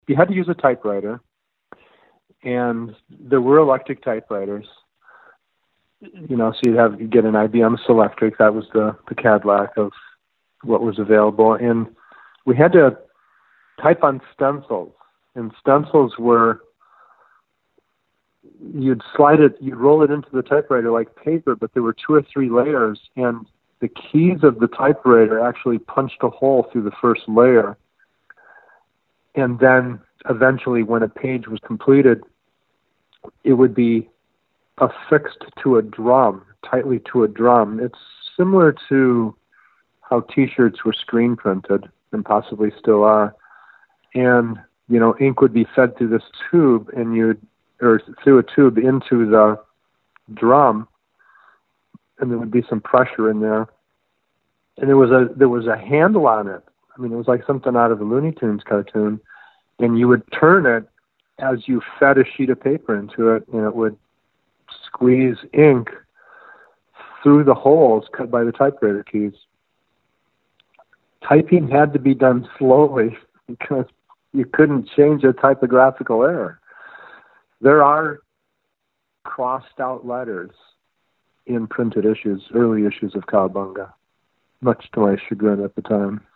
you had to use a typewriter, and there were electric typewriters. So you'd get an IBM Selectric. That was the Cadillac of what was available. And we had to type on stencils. And stencils were, you'd roll it into the typewriter like paper, but there were 2 or 3 layers. And the keys of the typewriter actually punched a hole through the first layer. And then eventually, when a page was completed, it would be affixed to a drum, tightly to a drum. It's similar to how T-shirts were screen printed, and possibly still are. And, ink would be fed through this tube, or through a tube into the drum, and there would be some pressure in there. And there was a handle on it. I mean, it was like something out of a Looney Tunes cartoon. And you would turn it as you fed a sheet of paper into it, and it would squeeze ink through the holes cut by the typewriter keys. Typing had to be done slowly because you couldn't change a typographical error. There are crossed out letters in printed issues, early issues of Cowabunga, much to my chagrin at the time.